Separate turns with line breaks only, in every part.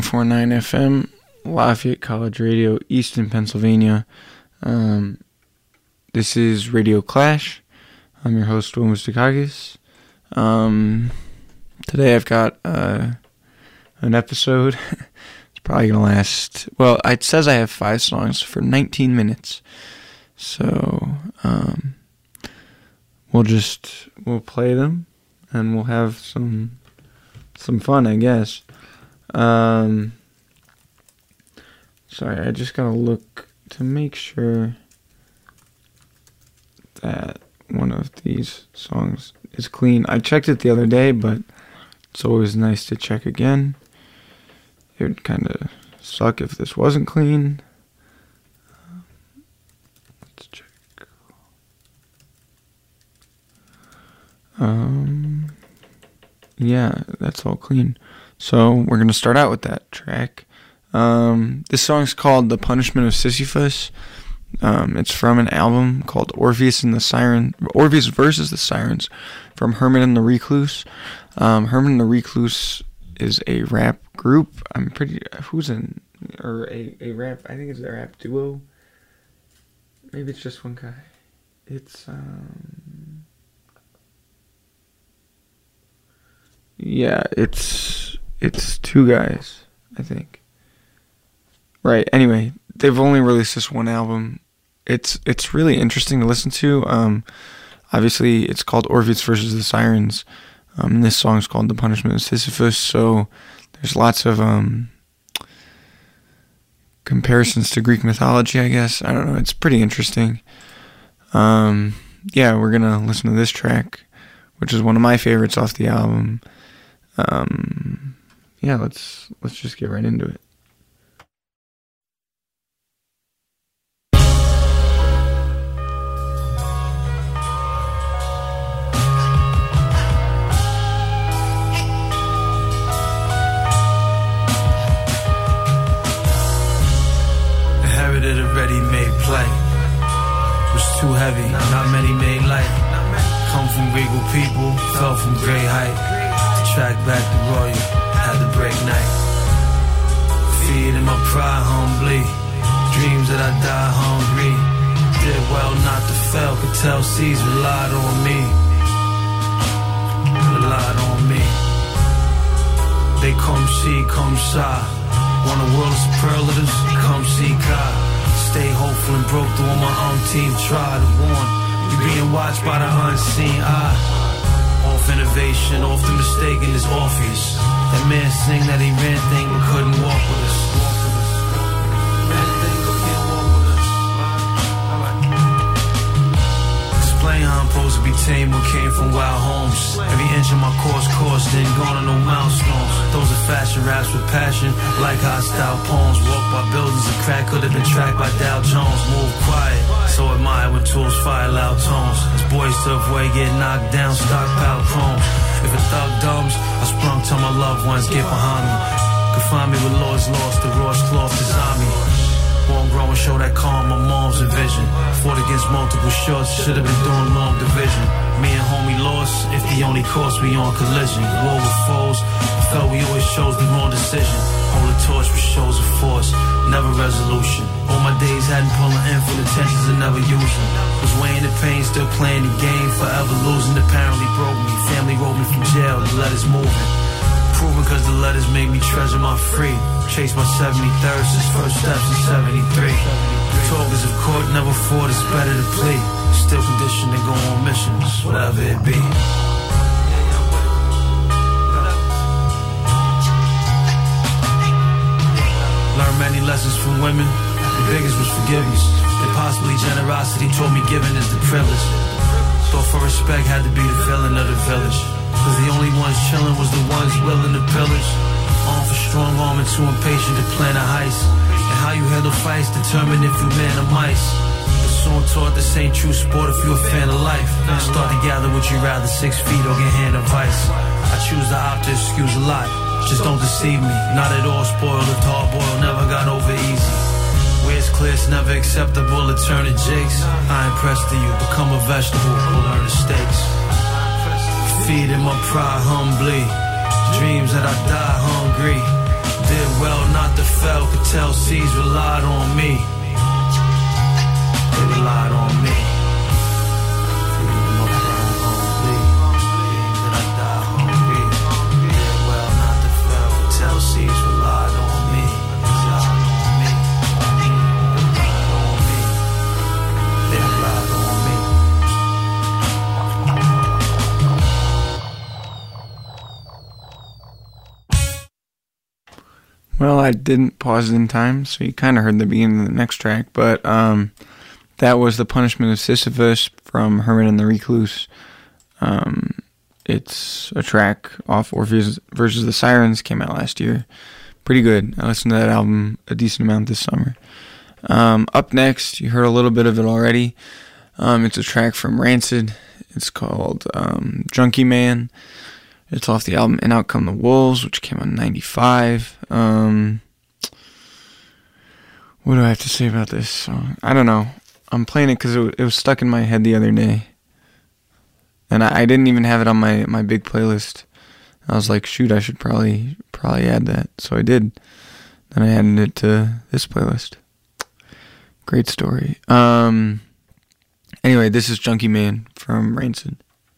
104.9 FM, Lafayette College Radio, Easton, Pennsylvania. This is Radio Clash. I'm your host, Will Mustakakis. Today I've got an episode. It's probably going to last... Well, it says I have 5 songs for 19 minutes. So, we'll play them, and we'll have some fun, I guess. Sorry, I just gotta look to make sure that one of these songs is clean. I checked it the other day, but it's always nice to check again. It would kind of suck if this wasn't clean. Let's check. Yeah, that's all clean. So we're going to start out with that track. This song's called The Punishment of Sisyphus. It's from an album called Orpheus versus the Sirens from Herman and the Recluse. Herman and the Recluse is a rap group. A rap, I think it's a rap duo. Maybe it's just one guy. It's, yeah, it's 2 guys, I think. Right, anyway, they've only released this one album. It's really interesting to listen to. Obviously, it's called Orpheus versus the Sirens. And this song's called The Punishment of Sisyphus, so there's lots of comparisons to Greek mythology, I guess. I don't know, it's pretty interesting. Yeah, we're gonna listen to this track, which is one of my favorites off the album. Yeah, let's just get right into it.
Inherited a ready-made play. Was too heavy, not many made light. Come from regal people, fell from great height. Track back to royal, had to break night. Feeding my pride humbly, dreams that I die hungry. Did well not to fail, could tell C's relied on me. Relied on me. They come see, come shy. Want a world of superlatives, come see Kai. Stay hopeful and broke through on my own team. Try to warn, you being watched by the unseen eye. Off innovation, often mistaken as Orpheus. That man sing that he ran thing but couldn't walk with us. Explain how I'm supposed to be tame when came from wild homes. Every inch of my course, didn't go on no milestones. Those are fashion raps with passion, like hostile poems. Walk by buildings and crack, could have been tracked by Dow Jones. Move quiet, so admire when tools fire loud tones. As boys to avoid getting knocked down, stockpile chromes. If a thug dumbs, I sprung till my loved ones get behind me. Could find me with Lord's lost, the rawest cloth design me. Won't grow and show that calm, my mom's envision. Fought against multiple shots, should have been doing long division. Me and homie lost, if the only course we on collision. War with foes, I felt we always chose the wrong decision. Hold a torch with shows of force, never resolution. All my days hadn't pulling in for intentions and never using. Was weighing the pain, still playing the game, forever losing. Apparently broke me, family wrote me from jail, the letters moving. Proving cause the letters made me treasure my free. Chase my 73rd since first steps in 73. Talkers of court never fought, it's better to plea. Still conditioned to go on missions, whatever it be. Learned many lessons from women, the biggest was forgiveness. Impossibly generosity taught me giving is the privilege. Thought for respect had to be the villain of the village. Cause the only ones chillin' was the ones willing to pillage. Armed for strong arm and too impatient to plan a heist. And how you handle fights determine if you man or mice. But soon taught this ain't true sport if you a fan of life. Start to gather would you rather 6 feet or get hand advice. I choose to opt to excuse a lot, just don't deceive me. Not at all spoiled or hard boiled, never got over easy. Where it's clear it's never acceptable to turn to jakes. I impressed to you, become a vegetable, we'll learn the stakes. Feeding my pride humbly, dreams that I die hungry. Did well fell could tell seas relied on me. They relied on me.
Well, I didn't pause it in time, so you kind of heard the beginning of the next track, but that was The Punishment of Sisyphus from Herman and the Recluse. It's a track off Orpheus versus the Sirens, came out last year. Pretty good. I listened to that album a decent amount this summer. Up next, you heard a little bit of it already. It's a track from Rancid. It's called Junkie Man. It's off the album And Out Come the Wolves, which came out in 95. What do I have to say about this song? I don't know. I'm playing it because it was stuck in my head the other day. And I didn't even have it on my big playlist. I was like, shoot, I should probably add that. So I did. Then I added it to this playlist. Great story. Anyway, this is Junkie Man from Rancid.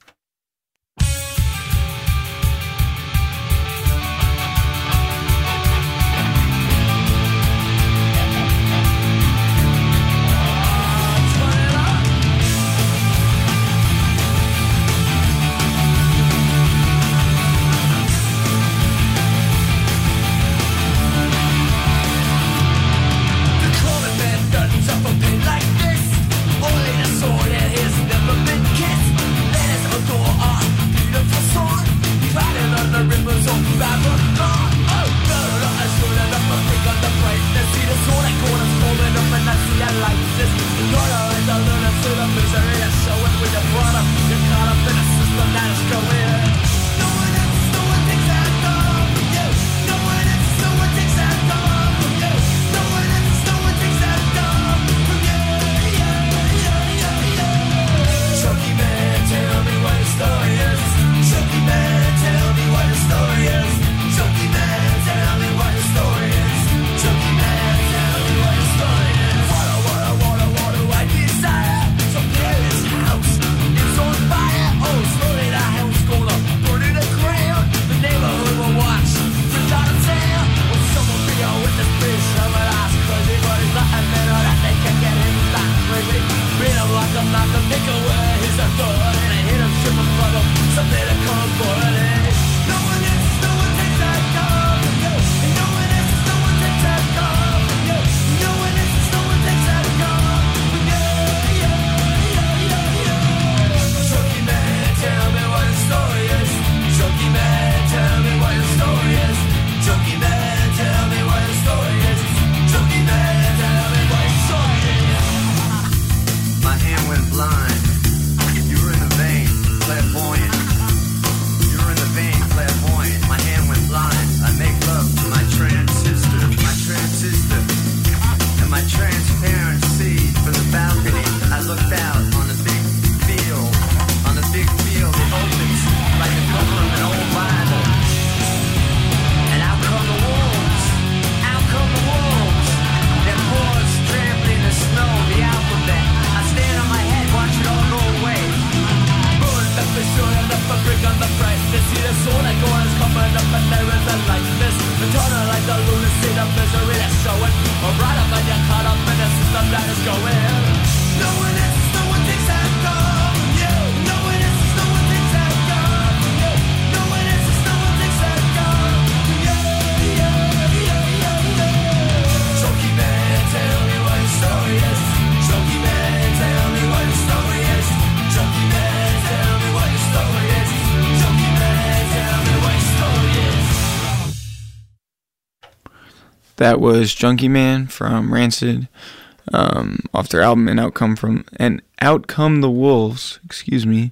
That was Junkie Man from Rancid, off their album And Out Come the Wolves. Excuse me.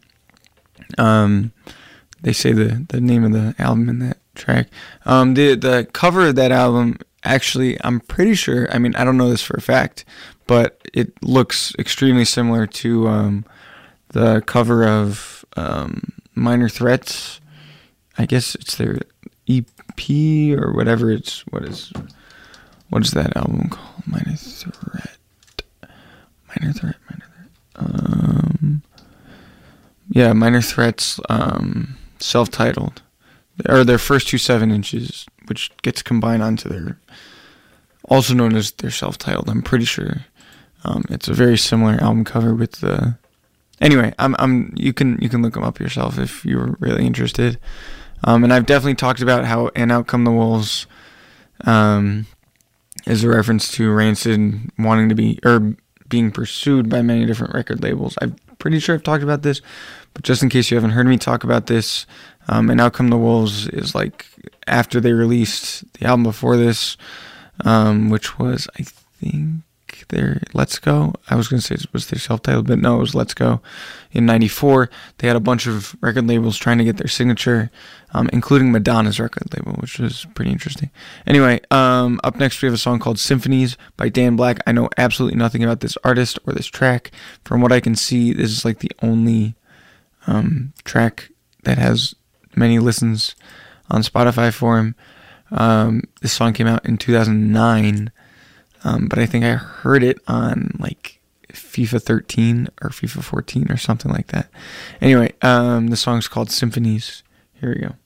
They say the name of the album in that track. The cover of that album, actually, I'm pretty sure. I mean, I don't know this for a fact, but it looks extremely similar to the cover of Minor Threats. I guess it's their EP or whatever. what is that album called? Minor Threat. Yeah, Minor Threat's self-titled, or their first 2 7-inches, which gets combined onto their, also known as their self-titled. I'm pretty sure it's a very similar album cover with the. Anyway, you can look them up yourself if you're really interested. And I've definitely talked about how "And Out Come the Wolves" is a reference to Rancid wanting to be, or being pursued by many different record labels. I'm pretty sure I've talked about this, but just in case you haven't heard me talk about this, "And Out Come the Wolves" is like after they released the album before this, which was, I think, their Let's Go. I was going to say it was their self-titled, but no, it was Let's Go. In 94, they had a bunch of record labels trying to get their signature, including Madonna's record label, which was pretty interesting. Anyway, up next we have a song called Symphonies by Dan Black. I know absolutely nothing about this artist or this track. From what I can see, this is like the only track that has many listens on Spotify for him. This song came out in 2009, but I think I heard it on like FIFA 13 or FIFA 14 or something like that. Anyway, the song's called Symphonies. Here we go.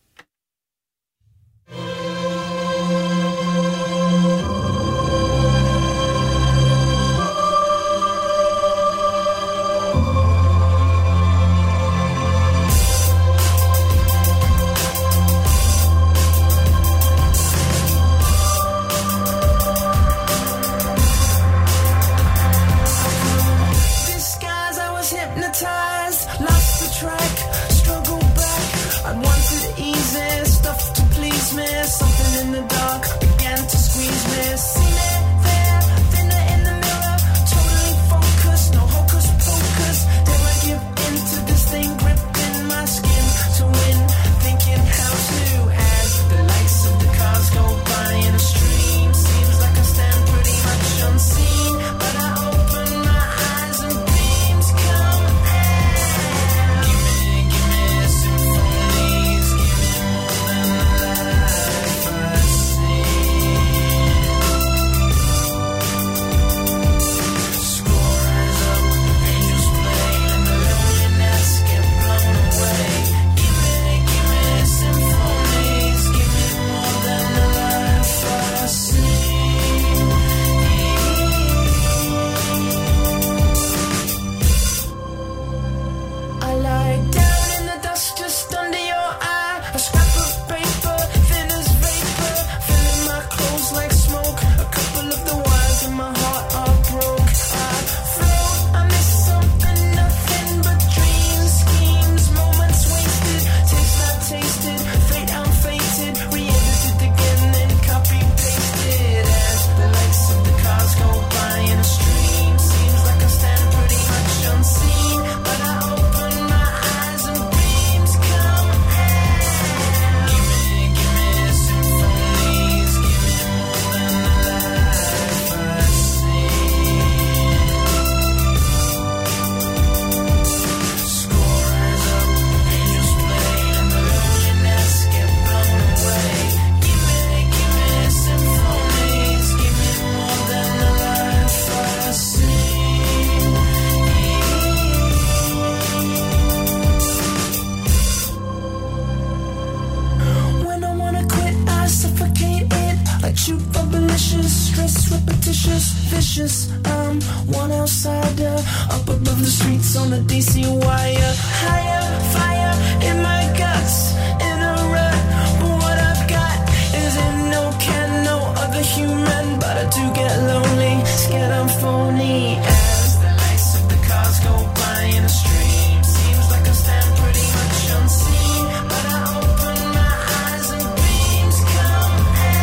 One outsider up above the streets on a DC wire. Higher, fire in my guts, in a rut. But what I've got is in no can, no other human. But I do get lonely, scared I'm phony. As the lights of the cars go by in a stream, seems like I stand pretty much unseen. But I open my eyes and dreams come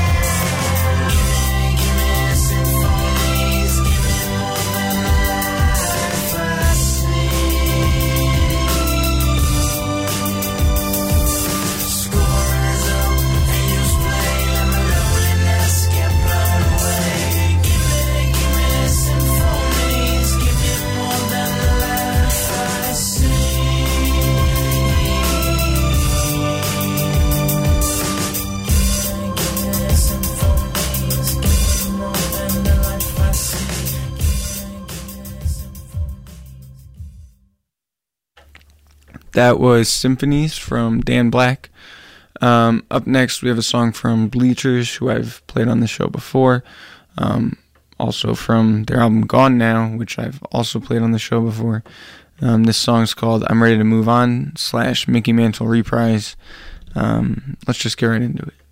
in. Give me symphonies, give me more than the life I see. Score is up, angels play, and my loneliness get blown away. Give me symphonies.
That was Symphonies from Dan Black. Up next, we have a song from Bleachers, who I've played on the show before. Also from their album Gone Now, which I've also played on the show before. This song's called I'm Ready to Move On / Mickey Mantle Reprise. Let's just get right into it.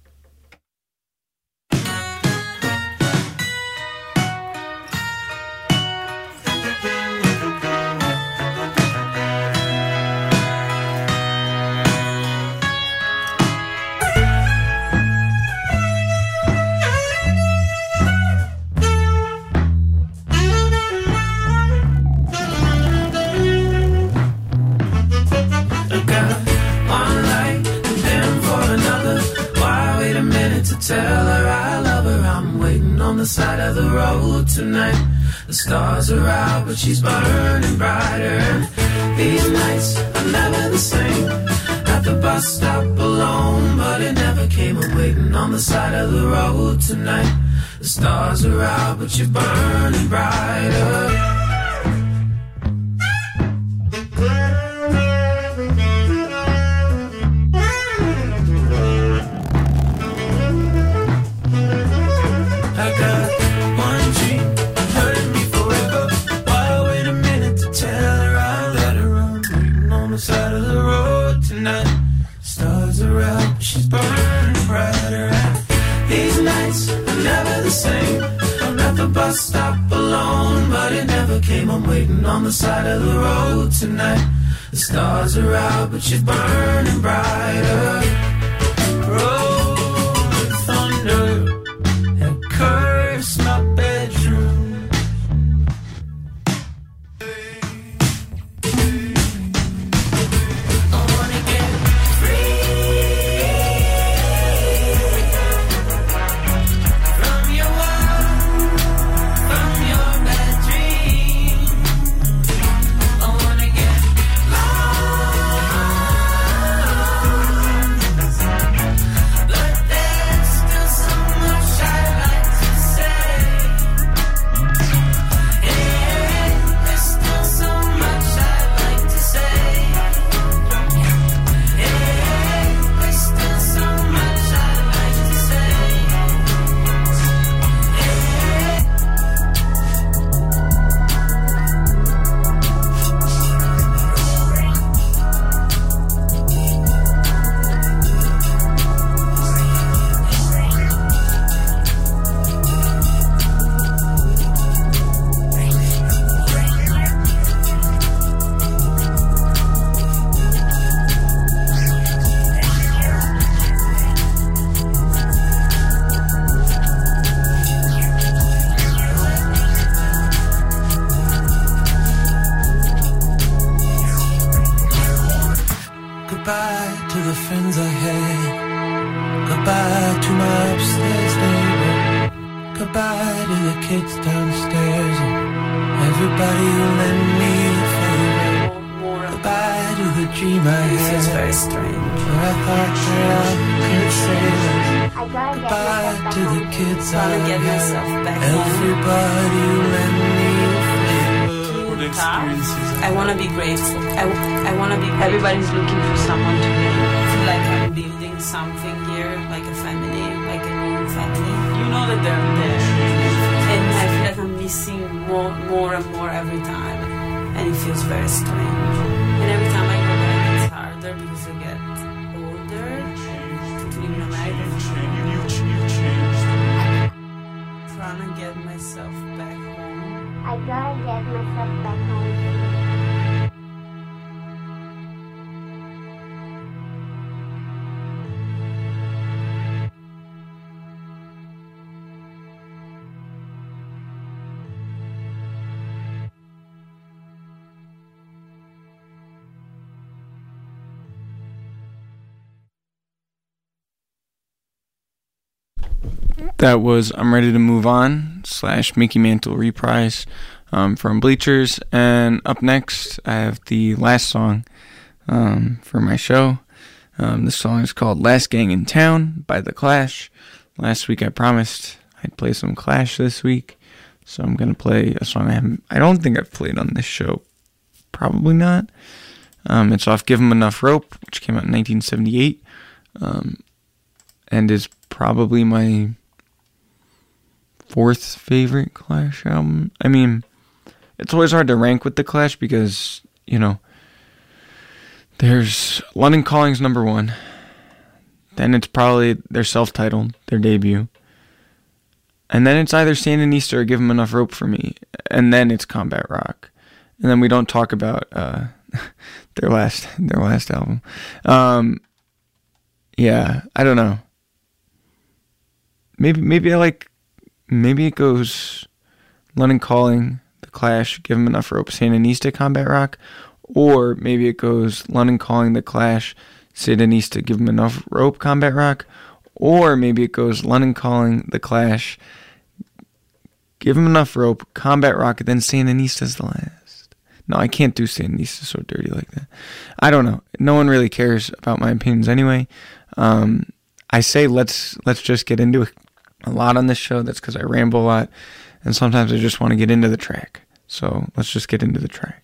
Tell her I love her, I'm waiting on the side of the road tonight. The stars are out, but she's burning brighter. And these nights are never the same. At the bus stop alone, but it never came. I'm waiting on the side of the road tonight. The stars are out, but you're burning brighter. She's burning brighter. These nights are never the same. I'm at the bus stop alone, but it never came. I'm waiting on the side of the road tonight. The stars are out, but she's burning brighter. Rolling thunder and curse my bedroom. Goodbye to the friends I had. Goodbye to my upstairs neighbor. Goodbye to the kids downstairs and everybody who lent me a favor. Goodbye to the dream I had. It's very strange. Where I thought that I could save us. Goodbye to the kids I had. Everybody who lent me a favor.
I want to be grateful. I want to be grateful. Everybody's looking for someone to blame. I feel like I'm building something here, like a family, like a new family. You know that they're there. And I feel like I'm missing more and more every time. And it feels very strange. And every time I go back, it's harder because I get older. To live in America. Trying to get myself back home.
I gotta get myself back home.
That was I'm Ready to Move On / Mickey Mantle Reprise from Bleachers. And up next, I have the last song for my show. This song is called Last Gang in Town by The Clash. Last week I promised I'd play some Clash this week. So I'm going to play a song I don't think I've played on this show. Probably not. It's off Give 'Em Enough Rope, which came out in 1978, and is probably my fourth favorite Clash album. I mean, it's always hard to rank with the Clash because, you know, there's London Calling's number one. Then it's probably their self-titled, their debut. And then it's either Sandinista or Give 'Em Enough Rope for me. And then it's Combat Rock. And then we don't talk about their last album. Yeah, I don't know. Maybe it goes London Calling, The Clash, Give 'Em Enough Rope, Sandinista, Combat Rock, or maybe it goes London Calling, The Clash, Sandinista, Give 'Em Enough Rope, Combat Rock, or maybe it goes London Calling, The Clash, Give 'Em Enough Rope, Combat Rock, and then Sandinista's the last. No, I can't do Sandinista so dirty like that. I don't know. No one really cares about my opinions anyway. I say let's just get into it a lot on this show. That's because I ramble a lot, and sometimes I just want to get into the track. So let's just get into the track.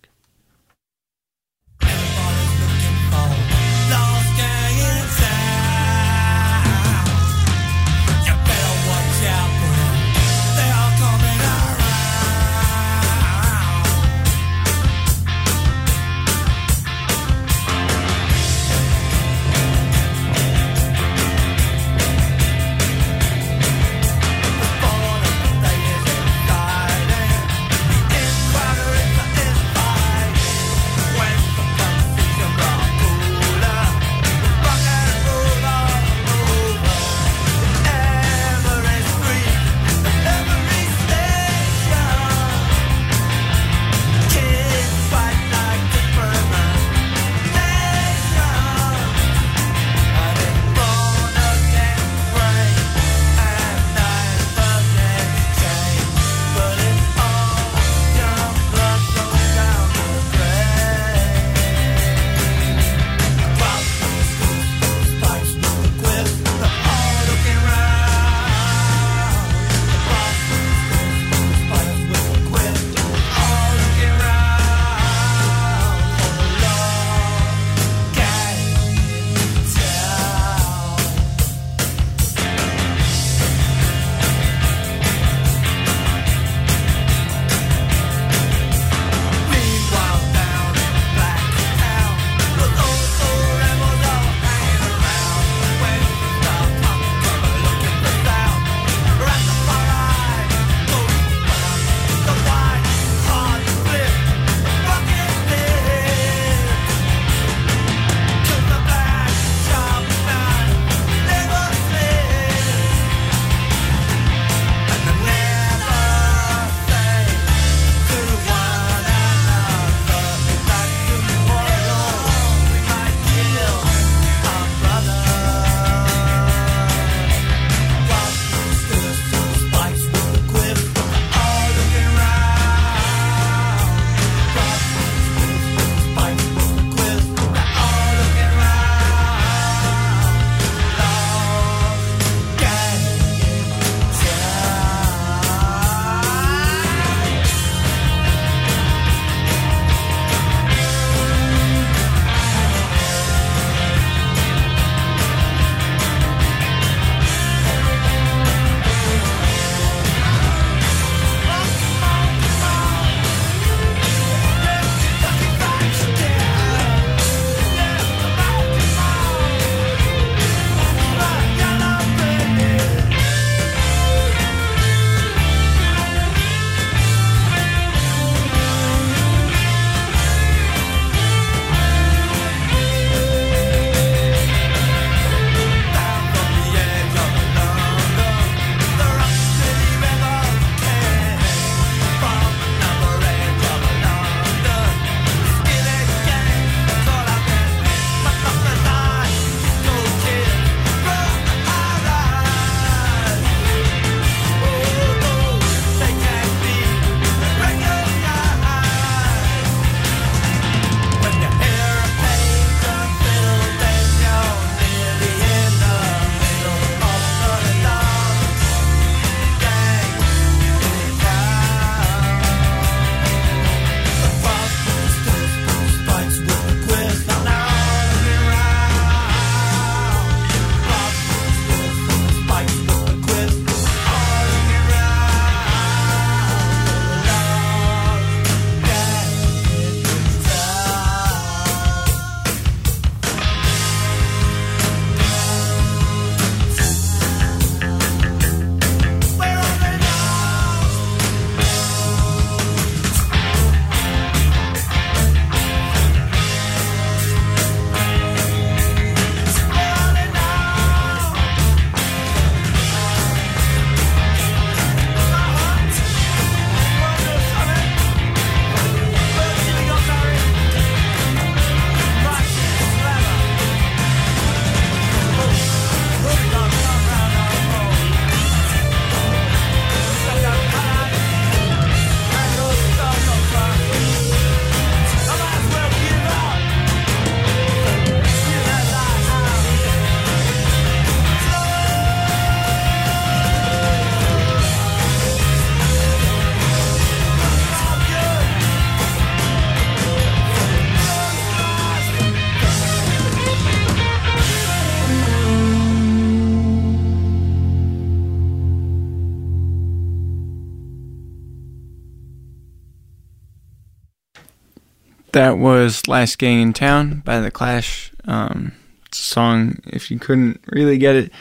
That was Last Gang in Town by The Clash. It's a song, if you couldn't really get it,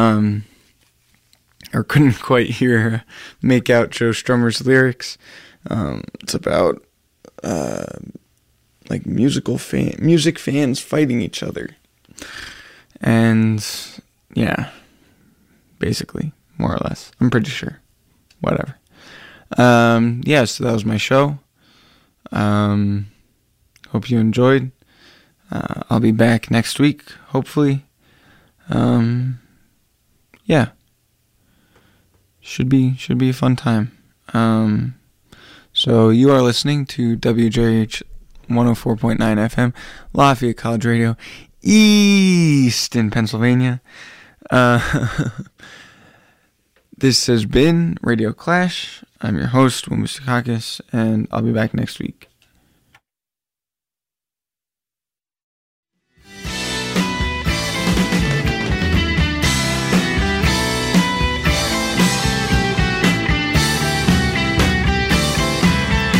or couldn't quite make out Joe Strummer's lyrics. It's about like music fans fighting each other. And yeah, basically, more or less. I'm pretty sure. Whatever. Yeah, so that was my show. Hope you enjoyed. I'll be back next week, hopefully. Yeah. Should be a fun time. So you are listening to WJH 104.9 FM, Lafayette College Radio, Easton, Pennsylvania. This has been Radio Clash. I'm your host, Will Mustakakis, and I'll be back next week.